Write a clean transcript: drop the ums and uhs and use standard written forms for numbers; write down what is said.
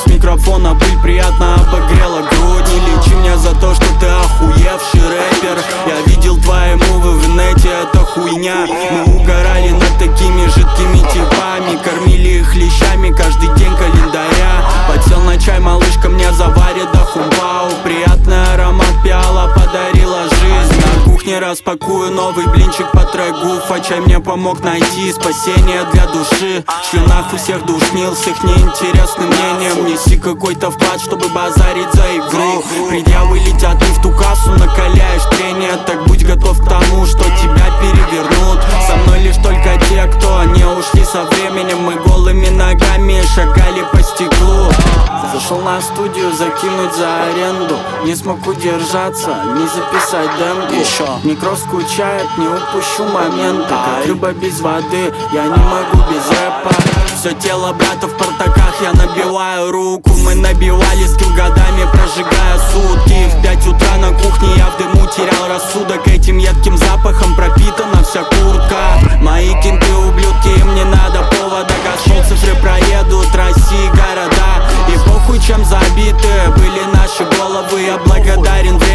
с микрофона пыль приятно обогрела грудь. Не лечи меня за то, что ты охуевший рэпер. Я видел твои мувы в инете, это хуйня. Мы угорали над такими жидкими типами, кормили их лещами каждый день календаря. Подсел на чай, малышка мне заварит да хумбау. Приятный аромат пиала подарила жизнь. На кухне распакую новый блинчик по треку. Чай мне помог найти спасение для души. Шлю нахуй всех душнил с их неинтересным мнением. Неси какой-то вклад, чтобы базарить за игру. Предъявы летят и в ту кассу накаляешь трение. Так будь готов к тому, что тебя перевернут. Со мной лишь только те, кто не ушли со временем. Мы голыми ногами шагали по стеклу. Зашел на студию закинуть за аренду. Не смог удержаться, не записать демку. Еще Некро скучает, не упущу моменты. Как рыба без воды, я не могу без рэпа. Все тело брата в портаках, я набиваю руку. Мы набивали скилл годами, прожигая сутки. В 5 утра на кухне я в дыму терял рассудок. Этим едким запахом пропитана вся куртка. Мои кенты ублюдки, им не надо повода. Газпол цифры проедут России города. И похуй чем забиты были наши головы. Я благодарен времени.